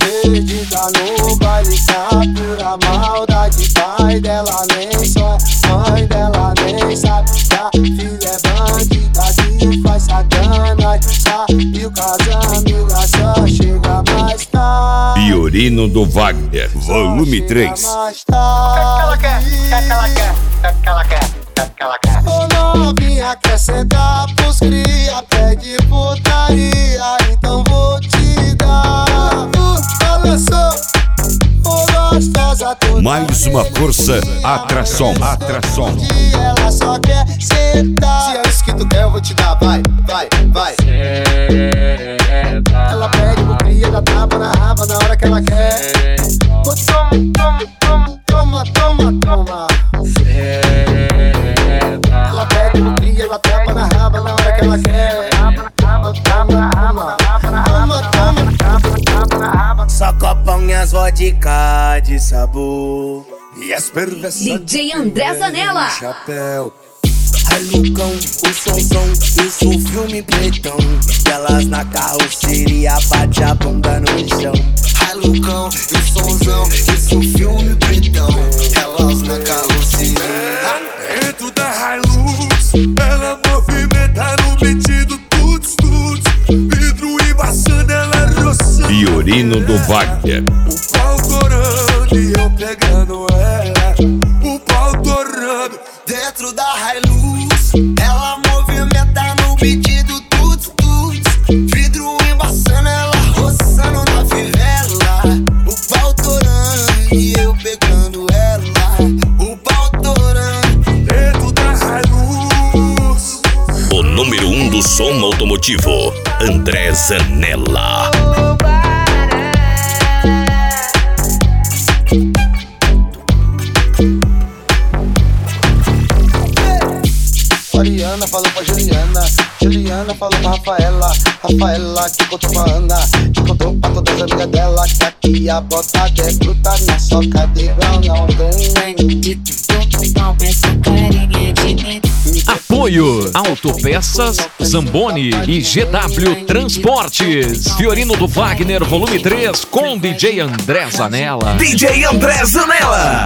perdida no baile, tá pura maldade. Pai dela nem sonha, mãe dela nem sabe que a filha é bandida que faz sacanagem. Saiu com as amigas, só chega mais tarde. Fiorino do Wagner, volume 3. O que ela quer? Ô novinha, quer sentar pros cria, pede putaria, então vou te dar. Olha só, ô gostosa toda. Mais uma força, atração. Que ela só quer sentar. Se é isso que tu quer, eu vou te dar, vai. Ela pede pro cria, dá tapa na raba na hora que ela quer. Toma. Ela pede pro cria, ela tapa na raba na hora que ela quer. Só copão e as vodka de sabor. E as perversas DJ André Zanella. Chapéu. Ai Lucão, o somzão, isso um filme pretão. Elas na carroceria, bate a bunda no chão. Ai Lucão, o somzão, isso um filme pretão. Elas na carroceria. Dentro da Hilux, ela movimenta no beat do tuts. Vidro embaçando, ela roçando. Fiorino do Wagner. O pau torando e eu pegando ela. O pau torando. Dentro da Hilux, ela movimenta no beat do tuts. Vidro embaçando, ela roçando na fivela. O pau torando e eu pegando ela. O pau torando. Dentro da Hilux. O número 1 do som automotivo, André Zanella. Mariana falou pra Juliana falou pra Rafaela que contou pra Ana, que contou pra todas as amigas dela, que aqui a bota é bruta na soca de grão, não tem. Apoio Autopeças Zamboni e GW Transportes. Fiorino do Wagner, volume 3, com DJ André Zanella. DJ André Zanella.